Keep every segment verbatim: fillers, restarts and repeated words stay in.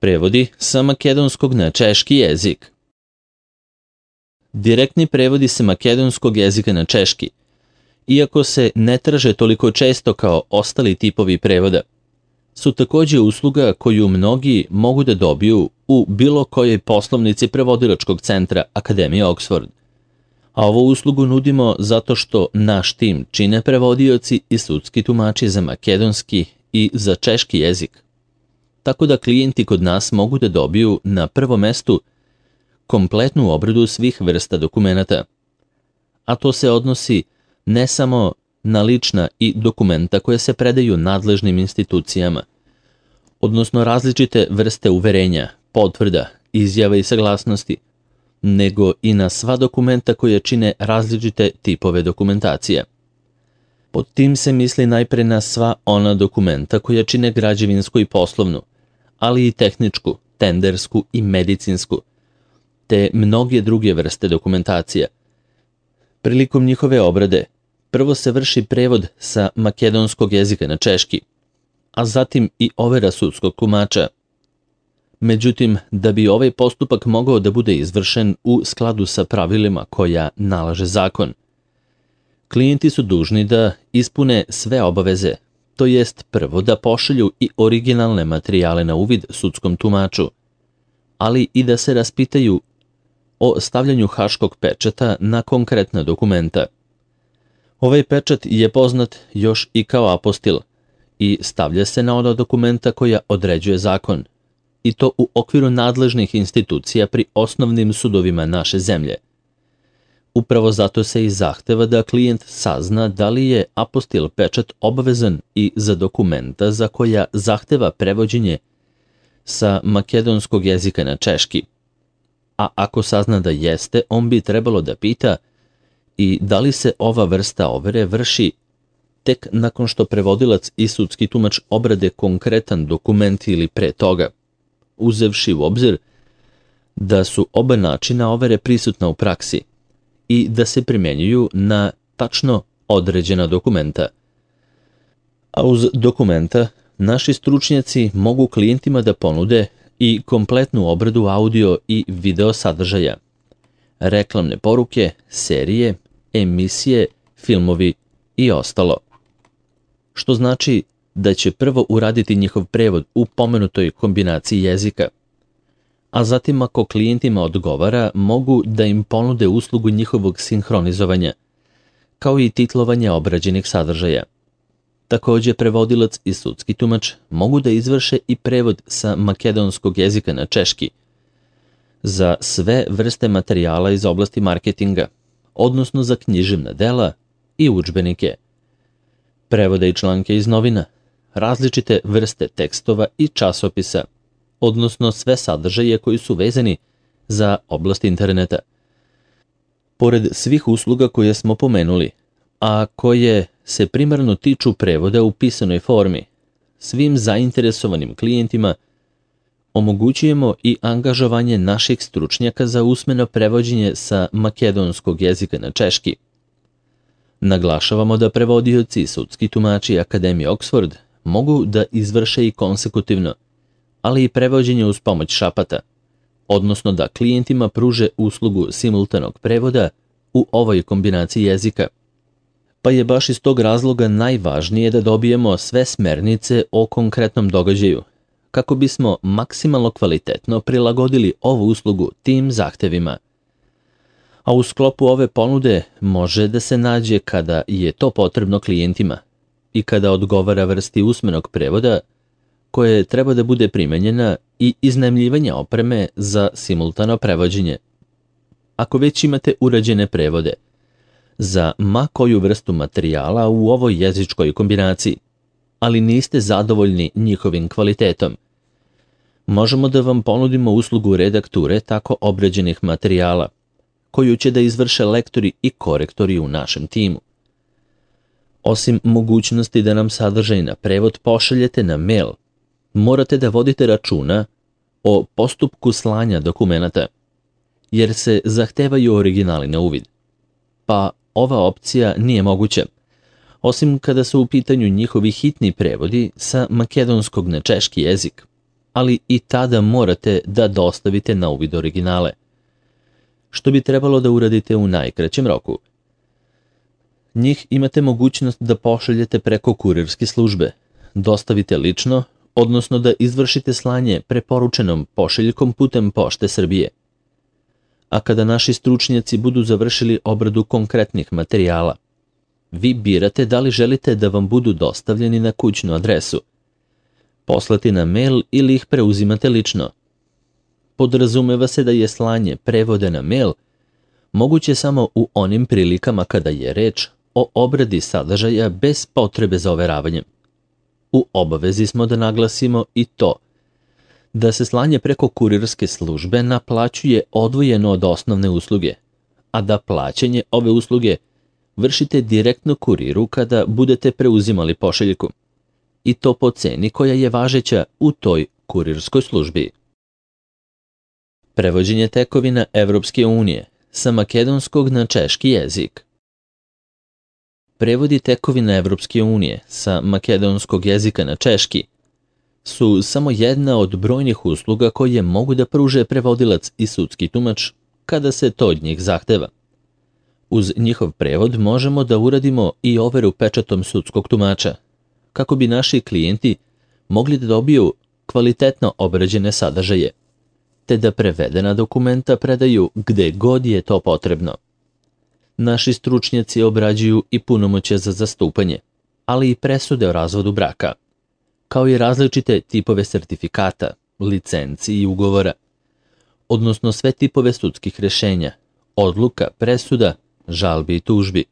Prevodi sa makedonskog na češki jezik. Direktni prevodi sa makedonskog jezika na češki, iako se ne traže toliko često kao ostali tipovi prevoda, su takođe usluga koju mnogi mogu da dobiju u bilo kojoj poslovnici prevodilačkog centra Akademije Oxford. A ovu uslugu nudimo zato što naš tim čine prevodioci i sudski tumači za makedonski i za češki jezik. Tako da klijenti kod nas mogu da dobiju na prvom mestu kompletnu obradu svih vrsta dokumenata. A to se odnosi ne samo na lična i dokumenta koje se predaju nadležnim institucijama, odnosno različite vrste uverenja, potvrda, izjava i saglasnosti, nego i na sva dokumenta koje čine različite tipove dokumentacije. Pod tim se misli najpre na sva ona dokumenta koja čine građevinsku i poslovnu, ali i tehničku, tendersku i medicinsku, te mnoge druge vrste dokumentacija. Prilikom njihove obrade, prvo se vrši prevod sa makedonskog jezika na češki, a zatim i overa sudskog tumača. Međutim, da bi ovaj postupak mogao da bude izvršen u skladu sa pravilima koja nalaže zakon, klijenti su dužni da ispune sve obaveze, to jest prvo da pošalju i originalne materijale na uvid sudskom tumaču, ali i da se raspitaju o stavljanju haškog pečata na konkretna dokumenta. Ovaj pečat je poznat još i kao apostil i stavlja se na ona dokumenta koja određuje zakon, i to u okviru nadležnih institucija pri osnovnim sudovima naše zemlje. Upravo zato se i zahteva da klijent sazna da li je apostil pečat obavezan i za dokumenta za koja zahteva prevođenje sa makedonskog jezika na češki. A ako sazna da jeste, on bi trebalo da pita i da li se ova vrsta overe vrši tek nakon što prevodilac i sudski tumač obrade konkretan dokument ili pre toga, uzevši u obzir da su oba načina overe prisutna u praksi i da se primjenjuju na tačno određena dokumenta. A uz dokumenta, naši stručnjaci mogu klijentima da ponude i kompletnu obradu audio i video sadržaja, reklamne poruke, serije, emisije, filmovi i ostalo. Što znači da će prvo uraditi njihov prevod u pomenutoj kombinaciji jezika, a zatim ako klijentima odgovara, mogu da im ponude uslugu njihovog sinhronizovanja, kao i titlovanja obrađenih sadržaja. Takođe, prevodilac i sudski tumač mogu da izvrše i prevod sa makedonskog jezika na češki za sve vrste materijala iz oblasti marketinga, odnosno za književna dela i udžbenike, prevode i članke iz novina, različite vrste tekstova i časopisa, odnosno sve sadržaje koji su vezani za oblast interneta. Pored svih usluga koje smo pomenuli, a koje se primarno tiču prevoda u pisanoj formi, svim zainteresovanim klijentima omogućujemo i angažovanje naših stručnjaka za usmeno prevođenje sa makedonskog jezika na češki. Naglašavamo da prevodioci i sudski tumači Akademije Oxford mogu da izvrše i konsekutivno, ali i prevođenje uz pomoć šapata, odnosno da klijentima pruže uslugu simultanog prevoda u ovoj kombinaciji jezika. Pa je baš iz tog razloga najvažnije da dobijemo sve smernice o konkretnom događaju, kako bismo maksimalno kvalitetno prilagodili ovu uslugu tim zahtevima. A u sklopu ove ponude može da se nađe kada je to potrebno klijentima i kada odgovara vrsti usmenog prevoda koje treba da bude primenjena i iznajmljivanje opreme za simultano prevođenje. Ako već imate urađene prevode za ma koju vrstu materijala u ovoj jezičkoj kombinaciji, ali niste zadovoljni njihovim kvalitetom, možemo da vam ponudimo uslugu redakture tako obrađenih materijala, koju će da izvrše lektori i korektori u našem timu. Osim mogućnosti da nam sadržaj na prevod pošaljete na mail, morate da vodite računa o postupku slanja dokumenata, jer se zahtevaju originali na uvid. Pa ova opcija nije moguća, osim kada su u pitanju njihovi hitni prevodi sa makedonskog na češki jezik, ali i tada morate da dostavite na uvid originale, što bi trebalo da uradite u najkraćem roku. Njih imate mogućnost da pošaljete preko kurirske službe, dostavite lično, odnosno da izvršite slanje preporučenom pošiljkom putem Pošte Srbije. A kada naši stručnjaci budu završili obradu konkretnih materijala, vi birate da li želite da vam budu dostavljeni na kućnu adresu, poslati na mail ili ih preuzimate lično. Podrazumeva se da je slanje prevoda na mail moguće samo u onim prilikama kada je reč o obradi sadržaja bez potrebe za overavanjem. U obavezi smo da naglasimo i to da se slanje preko kurirske službe naplaćuje odvojeno od osnovne usluge, a da plaćanje ove usluge vršite direktno kuriru kada budete preuzimali pošiljku, i to po ceni koja je važeća u toj kurirskoj službi. Prevođenje tekovina Evropske unije sa makedonskog na češki jezik. Prevodi tekovina Evropske unije sa makedonskog jezika na češki su samo jedna od brojnih usluga koje mogu da pruže prevodilac i sudski tumač kada se to od njih zahteva. Uz njihov prevod možemo da uradimo i overu pečatom sudskog tumača, kako bi naši klijenti mogli da dobiju kvalitetno obrađene sadržaje, te da prevedena dokumenta predaju gde god je to potrebno. Naši stručnjaci obrađuju i punomoćje za zastupanje, ali i presude o razvodu braka, kao i različite tipove sertifikata, licenci i ugovora, odnosno sve tipove sudskih rešenja, odluka, presuda, žalbi i tužbi.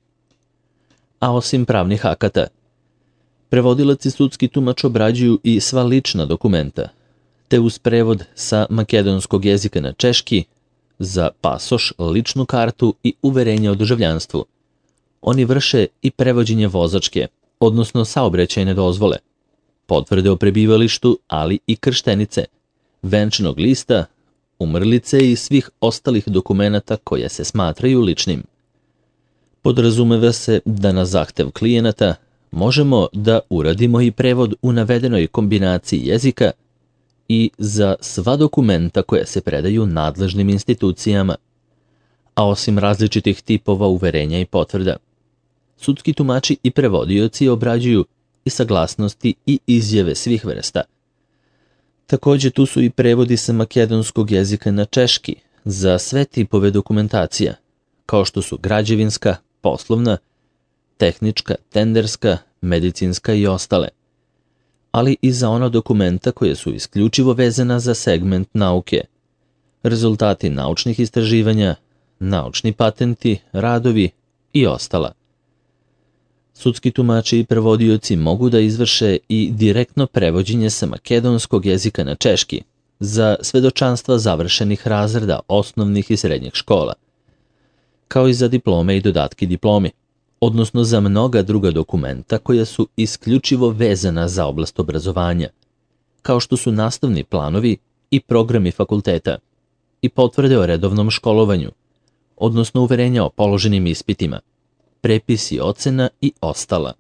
A osim pravnih akata, prevodilac i sudski tumač obrađuju i sva lična dokumenta, te uz prevod sa makedonskog jezika na češki za pasoš, ličnu kartu i uverenje o državljanstvu. Oni vrše i prevođenje vozačke, odnosno saobraćajne dozvole, potvrde o prebivalištu, ali i krštenice, venčanog lista, umrlice i svih ostalih dokumenata koje se smatraju ličnim. Podrazumeva se da na zahtev klijenata možemo da uradimo i prevod u navedenoj kombinaciji jezika i za sva dokumenta koja se predaju nadležnim institucijama, a osim različitih tipova uverenja i potvrda. Sudski tumači i prevodioci obrađuju i saglasnosti i izjave svih vrsta. Takođe tu su i prevodi sa makedonskog jezika na češki za sve tipove dokumentacija, kao što su građevinska, poslovna, tehnička, tenderska, medicinska i ostale, ali i za ona dokumenta koje su isključivo vezana za segment nauke, rezultati naučnih istraživanja, naučni patenti, radovi i ostala. Sudski tumači i prevodioci mogu da izvrše i direktno prevođenje sa makedonskog jezika na češki za svedočanstva završenih razreda osnovnih i srednjih škola, kao i za diplome i dodatki diplomi, odnosno za mnoga druga dokumenta koja su isključivo vezana za oblast obrazovanja, kao što su nastavni planovi i programi fakulteta i potvrde o redovnom školovanju, odnosno uverenja o položenim ispitima, prepisi ocena i ostala.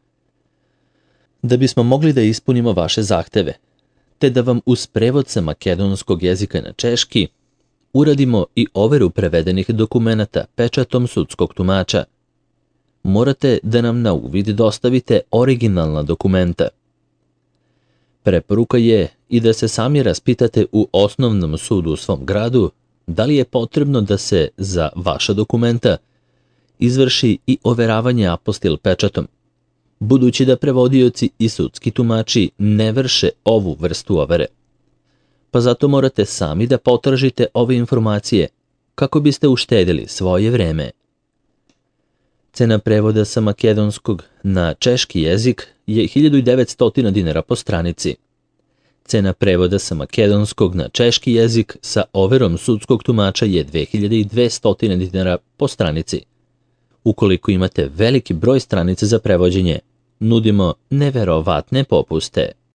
Da bismo mogli da ispunimo vaše zahteve, te da vam uz prevod sa makedonskog jezika na češki uradimo i overu prevedenih dokumenata pečatom sudskog tumača, morate da nam na uvid dostavite originalna dokumenta. Preporuka je i da se sami raspitate u osnovnom sudu u svom gradu da li je potrebno da se za vaša dokumenta izvrši i overavanje apostil pečatom, budući da prevodioci i sudski tumači ne vrše ovu vrstu overe. Pa zato morate sami da potražite ove informacije kako biste uštedili svoje vreme. Cena prevoda sa makedonskog na češki jezik je hiljadu devetsto dinara po stranici. Cena prevoda sa makedonskog na češki jezik sa overom sudskog tumača je dve hiljade dvesta dinara po stranici. Ukoliko imate veliki broj stranica za prevođenje, nudimo neverovatne popuste.